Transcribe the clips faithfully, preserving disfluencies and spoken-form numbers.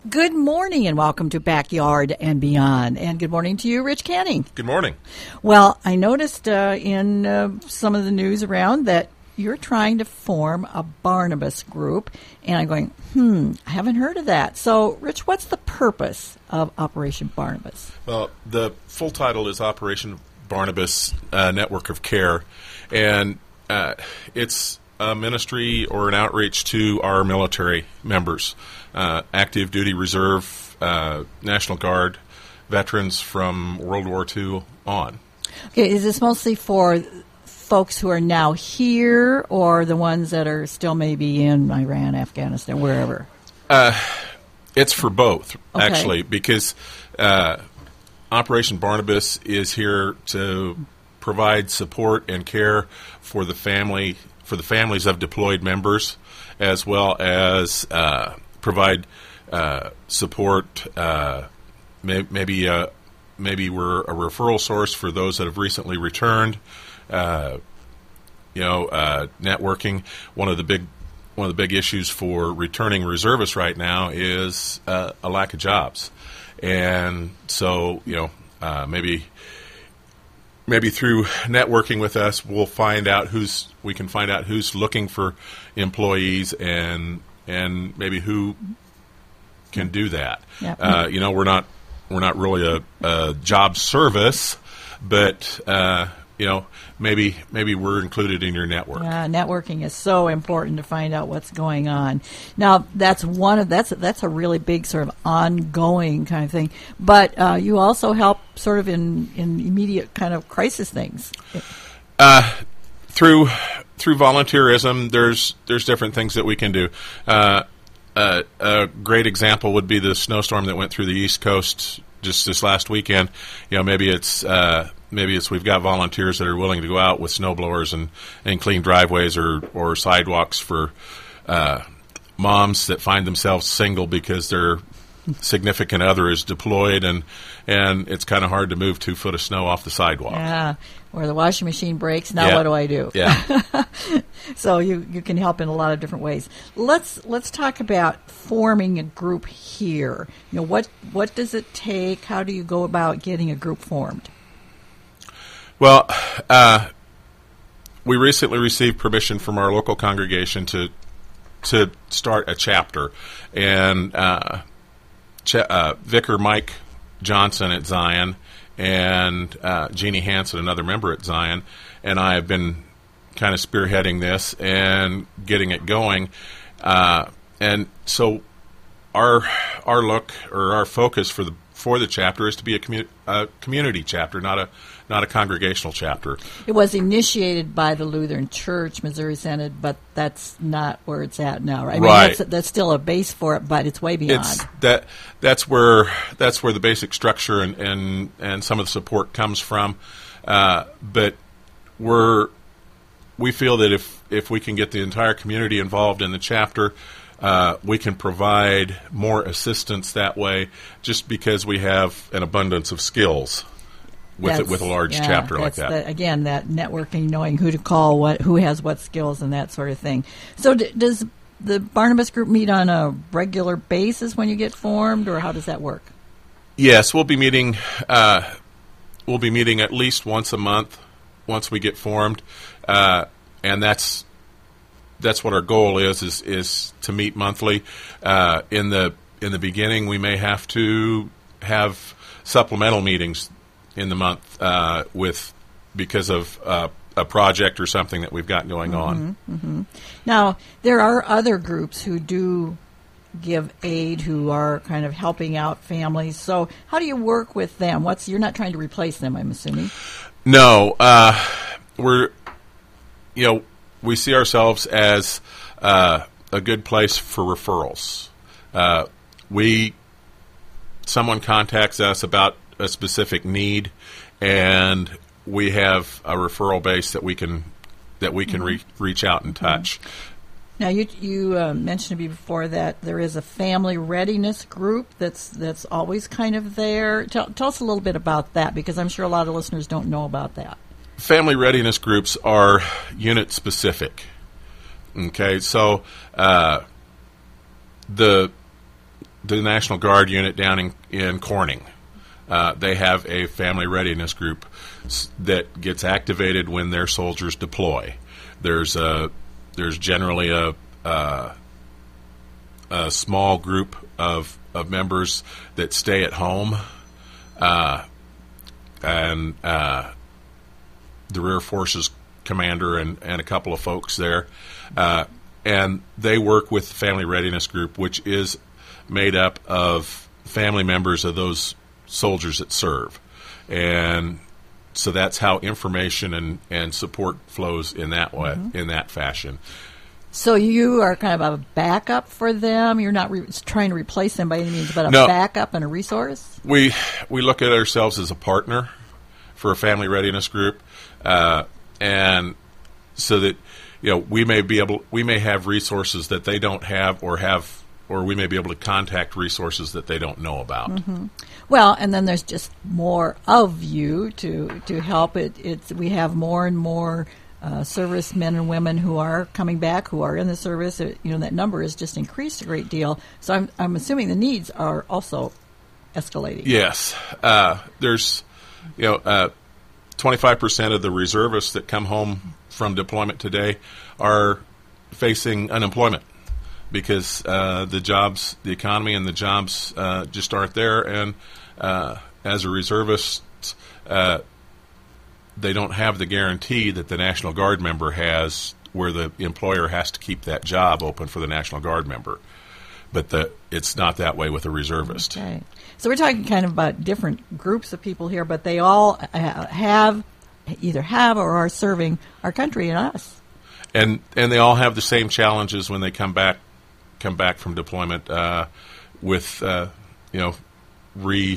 Good morning and welcome to Backyard and Beyond. And good morning to you, Rich Canning. Good morning. Well, I noticed uh, in uh, some of the news around that you're trying to form a Barnabas group. And I'm going, hmm, I haven't heard of that. So, Rich, what's the purpose of Operation Barnabas? Well, the full title is Operation Barnabas uh, Network of Care. And uh, it's a ministry or an outreach to our military members. Uh, active duty reserve, uh, National Guard, veterans from World War Two on. Okay, is this mostly for folks who are now here or the ones that are still maybe in Iran, Afghanistan, wherever? Uh, it's for both, okay. actually, because uh, Operation Barnabas is here to provide support and care for the family, for the families of deployed members, as well as uh, provide uh, support. Uh, may, maybe uh, maybe we're a referral source for those that have recently returned. Uh, you know, uh, networking. One of the big one of the big issues for returning reservists right now is uh, a lack of jobs, and so you know uh, maybe. Maybe through networking with us, we'll find out who's we can find out who's looking for employees and and maybe who can do that. Yep. Uh, you know, we're not we're not really a, a job service, but uh, you know, maybe maybe we're included in your network. Yeah, networking is so important to find out what's going on. Now, that's one of that's that's a really big sort of ongoing kind of thing. But uh, you also help sort of in, in immediate kind of crisis things. Uh, through through volunteerism, there's there's different things that we can do. Uh, uh, a great example would be the snowstorm that went through the East Coast just this last weekend. You know, maybe it's uh, maybe it's we've got volunteers that are willing to go out with snow blowers and, and clean driveways or, or sidewalks for uh, moms that find themselves single because their significant other is deployed and and it's kind of hard to move two foot of snow off the sidewalk. Yeah, or the washing machine breaks. Now yeah. what do I do? Yeah. So you, you can help in a lot of different ways. Let's let's talk about forming a group here. You know, what what does it take? How do you go about getting a group formed? Well, uh, we recently received permission from our local congregation to to start a chapter, and uh, Ch- uh, Vicar Mike Johnson at Zion and uh, Jeannie Hansen, another member at Zion, and I have been kind of spearheading this and getting it going. Uh, and so our our look or our focus for the for the chapter is to be a, commu- a community chapter, not a not a congregational chapter. It was initiated by the Lutheran Church, Missouri Synod, but that's not where it's at now, right? I mean, right. That's, that's still a base for it, but it's way beyond. It's that that's where that's where the basic structure and, and, and some of the support comes from. Uh, but we're we feel that if if we can get the entire community involved in the chapter, Uh, we can provide more assistance that way just because we have an abundance of skills with it, with a large yeah, chapter like that. The, again, that networking, knowing who to call, what who has what skills, and that sort of thing. So d- does the Barnabas group meet on a regular basis when you get formed, or how does that work? Yes, we'll be meeting. Uh, we'll be meeting at least once a month once we get formed, uh, and that's. That's what our goal is, is is to meet monthly. Uh, in the in the beginning, we may have to have supplemental meetings in the month uh, with because of uh, a project or something that we've got going mm-hmm, on. Mm-hmm. Now, there are other groups who do give aid, who are kind of helping out families. So how do you work with them? What's you're not trying to replace them, I'm assuming? No. Uh, we're, you know, we see ourselves as uh, a good place for referrals. Uh, we, someone contacts us about a specific need, and we have a referral base that we can that we can re- reach out and touch. Now, you you uh, mentioned to me before that there is a family readiness group that's that's always kind of there. Tell, tell us a little bit about that, because I'm sure a lot of listeners don't know about that. Family readiness groups are unit specific. Okay, so uh, the the National Guard unit down in, in Corning. Uh, they have a family readiness group s- that gets activated when their soldiers deploy. There's a there's generally a a, a small group of of members that stay at home, uh, and uh, the Rear Forces commander and, and a couple of folks there, uh, and they work with the Family Readiness Group, which is made up of family members of those soldiers that serve. And so that's how information and, and support flows in that way, mm-hmm. in that fashion. So you are kind of a backup for them. You're not re- trying to replace them by any means, but a no, backup and a resource? We we look at ourselves as a partner for a family readiness group, uh, and so that you know we may be able we may have resources that they don't have, or have, or we may be able to contact resources that they don't know about. Mm-hmm. Well, and then there's just more of you to to help it. It's we have more and more uh, servicemen and women who are coming back, who are in the service. It, you know, that number has just increased a great deal. So I'm I'm assuming the needs are also escalating. Yes, uh, there's you know uh, twenty-five percent of the reservists that come home from deployment today are facing unemployment, because uh, the jobs, the economy and the jobs uh, just aren't there. And uh, as a reservist, uh, they don't have the guarantee that the National Guard member has, where the employer has to keep that job open for the National Guard member. But the, it's not that way with a reservist. Okay. So we're talking kind of about different groups of people here, but they all have, either have or are serving our country and us. And and they all have the same challenges when they come back come back from deployment, uh, with uh, you know re,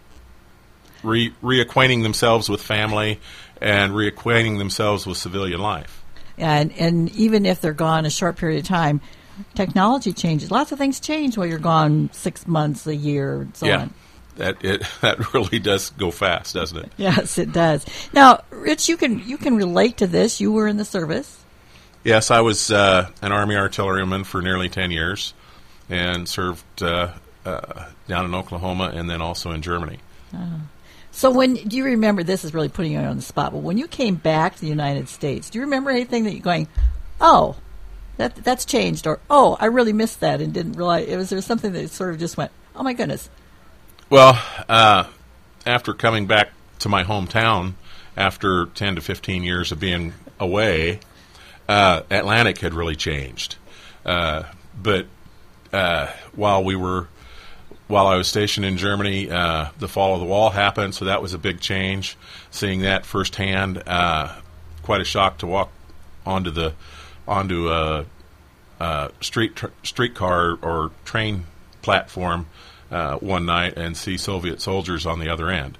re reacquainting themselves with family and reacquainting themselves with civilian life. And and even if they're gone a short period of time, technology changes. Lots of things change while you're gone six months, a year, and so yeah. on. That it that really does go fast, doesn't it? Yes, it does. Now, Rich, you can you can relate to this. You were in the service. Yes, I was uh, an Army artilleryman for nearly ten years, and served uh, uh, down in Oklahoma and then also in Germany. Uh, so, when do you remember? This is really putting you on the spot. But when you came back to the United States, do you remember anything that you're going, "Oh, that that's changed," or "Oh, I really missed that and didn't realize"? Was there something that sort of just went, "Oh my goodness"? Well, uh, after coming back to my hometown after ten to fifteen years of being away, uh, Atlantic had really changed. Uh, but uh, while we were, while I was stationed in Germany, uh, the fall of the wall happened, so that was a big change. Seeing that firsthand, uh, quite a shock to walk onto the onto a, a street tr- streetcar or train platform Uh, one night and see Soviet soldiers on the other end.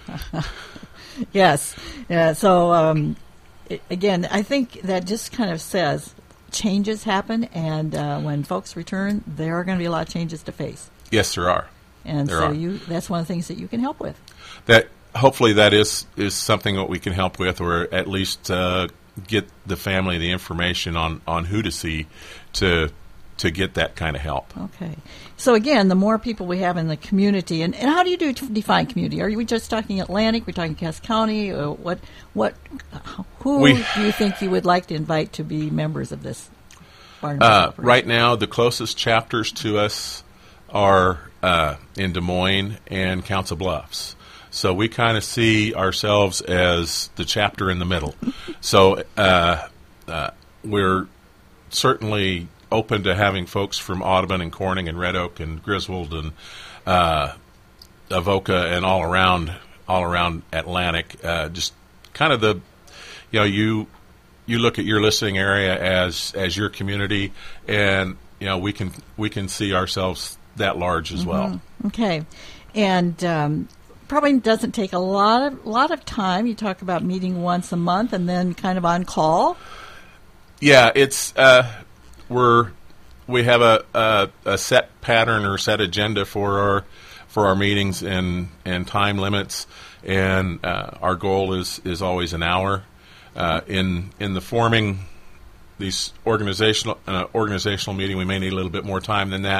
Yes. Yeah. So, um, it, again, I think that just kind of says changes happen, and uh, when folks return, there are going to be a lot of changes to face. Yes, there are. And there so are. you that's one of the things that you can help with. That hopefully that is, is something that we can help with, or at least uh, get the family the information on, on who to see to to get that kind of help. Okay. So, again, the more people we have in the community, and, and how do you do to define community? Are we just talking Atlantic? We're talking Cass County? Or what? What? Who we, do you think you would like to invite to be members of this Barnabas uh, operation? Right now, the closest chapters to us are uh, in Des Moines and Council Bluffs. So we kind of see ourselves as the chapter in the middle. So uh, uh, we're certainly open to having folks from Audubon and Corning and Red Oak and Griswold and uh, Avoca and all around, all around Atlantic. Uh, just kind of the, you know, you you look at your listening area as as your community, and you know we can we can see ourselves that large as mm-hmm. well. Okay, and um, probably doesn't take a lot of lot of time. You talk about meeting once a month and then kind of on call. Yeah, it's. Uh, We're we have a, a a set pattern or set agenda for our for our meetings and, and time limits, and uh, our goal is, is always an hour. Uh, in in the forming these organizational uh, organizational meeting, we may need a little bit more time than that.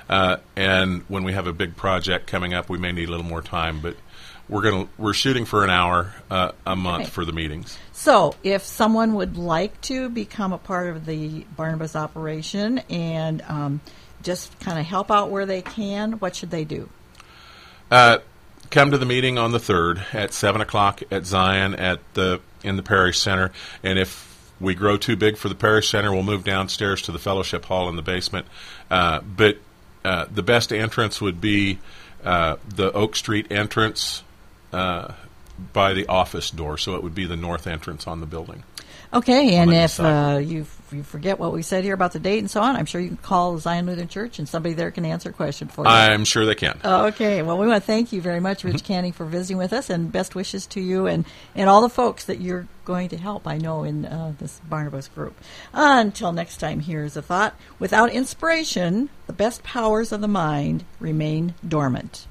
Uh, and when we have a big project coming up, we may need a little more time, but we're gonna we're shooting for an hour uh, a month Okay. for the meetings. So, if someone would like to become a part of the Barnabas operation and um, just kind of help out where they can, what should they do? Uh, come to the meeting on the third at seven o'clock at Zion at the in the parish center. And if we grow too big for the parish center, we'll move downstairs to the fellowship hall in the basement. Uh, but uh, the best entrance would be uh, the Oak Street entrance uh, by the office door. So it would be the north entrance on the building. Okay, and the if east side. uh, you you forget what we said here about the date and so on, I'm sure you can call Zion Lutheran Church and somebody there can answer a question for you. I'm sure they can. Okay, well, we want to thank you very much, Rich Mm-hmm. Canning, for visiting with us, and best wishes to you and, and all the folks that you're going to help, I know, in uh, this Barnabas group. Until next time, here's a thought. Without inspiration, the best powers of the mind remain dormant.